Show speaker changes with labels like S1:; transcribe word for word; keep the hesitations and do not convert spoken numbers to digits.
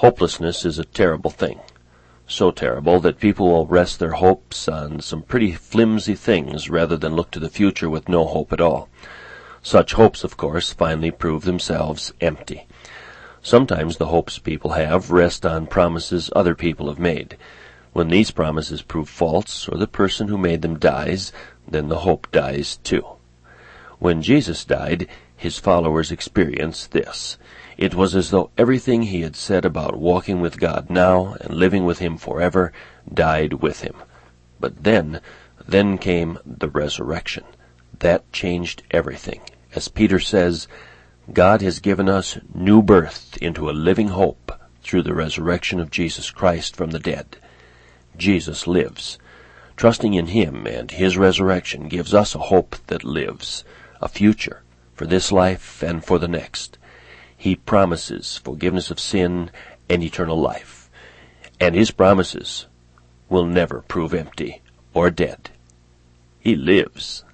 S1: Hopelessness is a terrible thing. So terrible that people will rest their hopes on some pretty flimsy things rather than look to the future with no hope at all. Such hopes, of course, finally prove themselves empty. Sometimes the hopes people have rest on promises other people have made. When these promises prove false, or the person who made them dies, then the hope dies too. When Jesus died, his followers experienced this. It was as though everything he had said about walking with God now and living with him forever died with him. But then, then came the resurrection. That changed everything. As Peter says, God has given us new birth into a living hope through the resurrection of Jesus Christ from the dead. Jesus lives. Trusting in him and his resurrection gives us a hope that lives, a future for this life and for the next. He promises forgiveness of sin and eternal life, and his promises will never prove empty or dead. He lives.